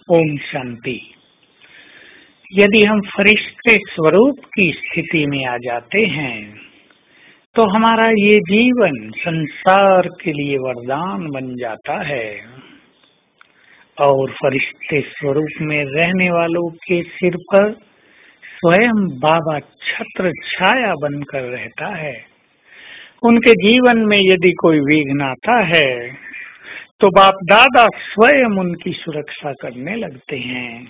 ओम शांति। यदि हम फरिश्ते स्वरूप की स्थिति में आ जाते हैं तो हमारा ये जीवन संसार के लिए वरदान बन जाता है और फरिश्ते स्वरूप में रहने वालों के सिर पर स्वयं बाबा छत्र छाया बनकर रहता है। उनके जीवन में यदि कोई विघ्न आता है तो बाप दादा स्वयं उनकी सुरक्षा करने लगते हैं।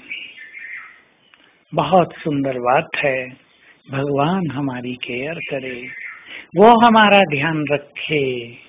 बहुत सुंदर बात है। भगवान हमारी केयर करे, वो हमारा ध्यान रखे।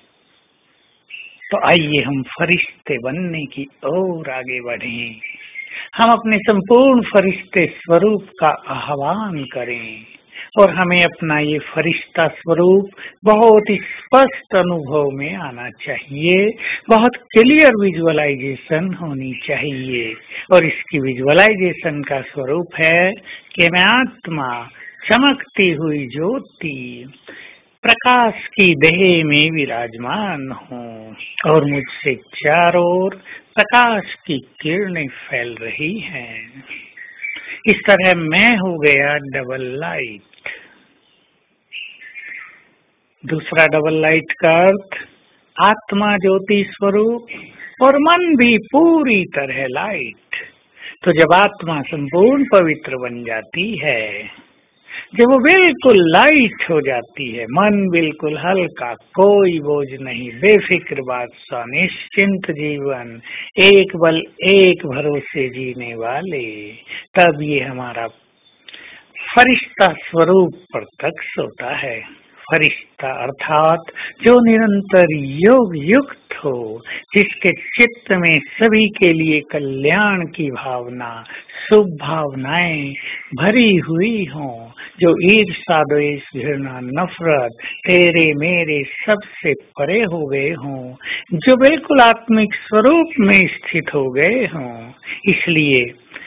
तो आइए हम फरिश्ते बनने की ओर आगे बढ़ें। हम अपने संपूर्ण फरिश्ते स्वरूप का आह्वान करें और हमें अपना ये फरिश्ता स्वरूप बहुत ही स्पष्ट अनुभव में आना चाहिए। बहुत क्लियर विजुअलाइजेशन होनी चाहिए और इसकी विजुअलाइजेशन का स्वरूप है कि मैं आत्मा चमकती हुई ज्योति प्रकाश की देह में विराजमान हूँ और मुझसे चारों ओर प्रकाश की किरणें फैल रही हैं। इस तरह मैं हो गया डबल लाइट। दूसरा डबल लाइट का अर्थ आत्मा ज्योति स्वरूप और मन भी पूरी तरह लाइट। तो जब आत्मा संपूर्ण पवित्र बन जाती है, जब वो बिल्कुल लाइट हो जाती है, मन बिल्कुल हल्का, कोई बोझ नहीं, बेफिक्र बादशाह, निश्चिंत जीवन, एक बल एक भरोसे जीने वाले, तब ये हमारा फरिश्ता स्वरूप प्रत्यक्ष होता है। फरिश्ता अर्थात जो निरंतर योग युक्त हो, जिसके चित्त में सभी के लिए कल्याण की भावना, शुभ भावनाएं भरी हुई हों, जो ईर्ष्या, द्वेष, घृणा, नफरत, तेरे मेरे सबसे परे हो गए हों, जो बिल्कुल आत्मिक स्वरूप में स्थित हो गए हों। इसलिए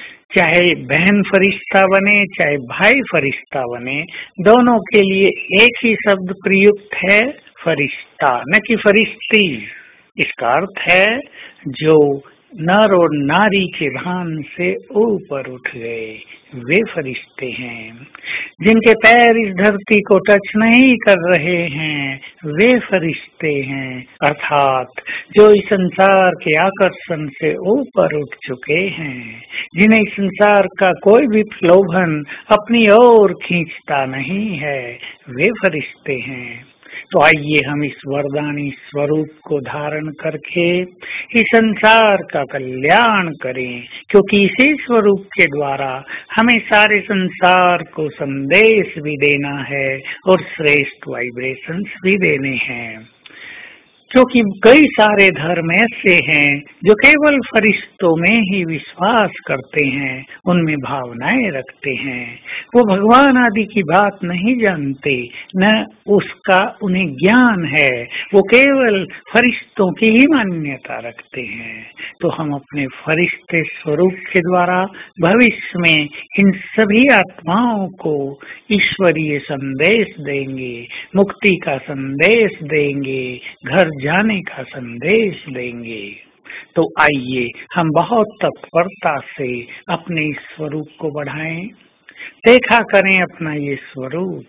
चाहे बहन फरिश्ता बने चाहे भाई फरिश्ता बने, दोनों के लिए एक ही शब्द प्रयुक्त है, फरिश्ता, न कि फरिश्ती। इसका अर्थ है जो नर और नारी के भान से ऊपर उठ गए, वे फरिश्ते हैं। जिनके पैर इस धरती को टच नहीं कर रहे हैं, वे फरिश्ते हैं। अर्थात जो इस संसार के आकर्षण से ऊपर उठ चुके हैं, जिन्हें इस संसार का कोई भी प्रलोभन अपनी ओर खींचता नहीं है, वे फरिश्ते हैं। तो आइए हम इस वरदानी स्वरूप को धारण करके इस संसार का कल्याण करें, क्योंकि इसी स्वरूप के द्वारा हमें सारे संसार को संदेश भी देना है और श्रेष्ठ वाइब्रेशंस भी देने हैं। क्योंकि कई सारे धर्म ऐसे हैं जो केवल फरिश्तों में ही विश्वास करते हैं, उनमें भावनाएं रखते हैं, वो भगवान आदि की बात नहीं जानते, न उसका उन्हें ज्ञान है, वो केवल फरिश्तों की ही मान्यता रखते हैं। तो हम अपने फरिश्ते स्वरूप के द्वारा भविष्य में इन सभी आत्माओं को ईश्वरीय संदेश देंगे, मुक्ति का संदेश देंगे, घर जाने का संदेश देंगे। तो आइए हम बहुत तत्परता से अपने इस स्वरूप को बढ़ाएं। देखा करें अपना ये स्वरूप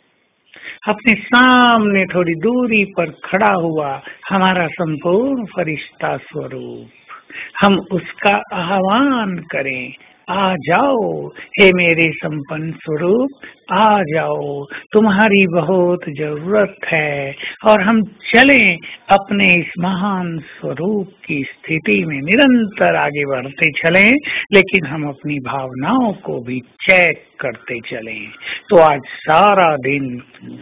अपने सामने थोड़ी दूरी पर खड़ा हुआ हमारा संपूर्ण फरिश्ता स्वरूप। हम उसका आह्वान करें, आ जाओ हे मेरे संपन्न स्वरूप, आ जाओ, तुम्हारी बहुत जरूरत है। और हम चलें अपने इस महान स्वरूप की स्थिति में निरंतर आगे बढ़ते चलें, लेकिन हम अपनी भावनाओं को भी चेक करते चलें। तो आज सारा दिन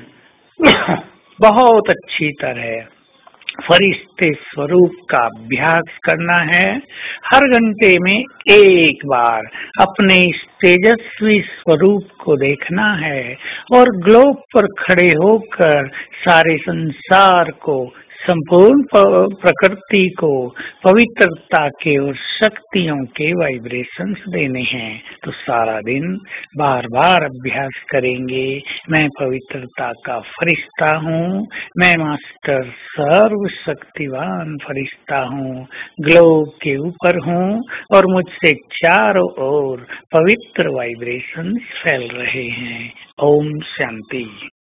बहुत अच्छी तरह फरिश्ते स्वरूप का अभ्यास करना है। हर घंटे में एक बार अपने इस तेजस्वी स्वरूप को देखना है और ग्लोब पर खड़े होकर सारे संसार को संपूर्ण प्रकृति को पवित्रता के और शक्तियों के वाइब्रेशंस देने हैं। तो सारा दिन बार बार अभ्यास करेंगे। मैं पवित्रता का फरिश्ता हूँ, मैं मास्टर सर्वशक्तिवान फरिश्ता हूँ, ग्लोब के ऊपर हूँ और मुझसे चारों ओर पवित्र वाइब्रेशंस फैल रहे हैं। ओम शांति।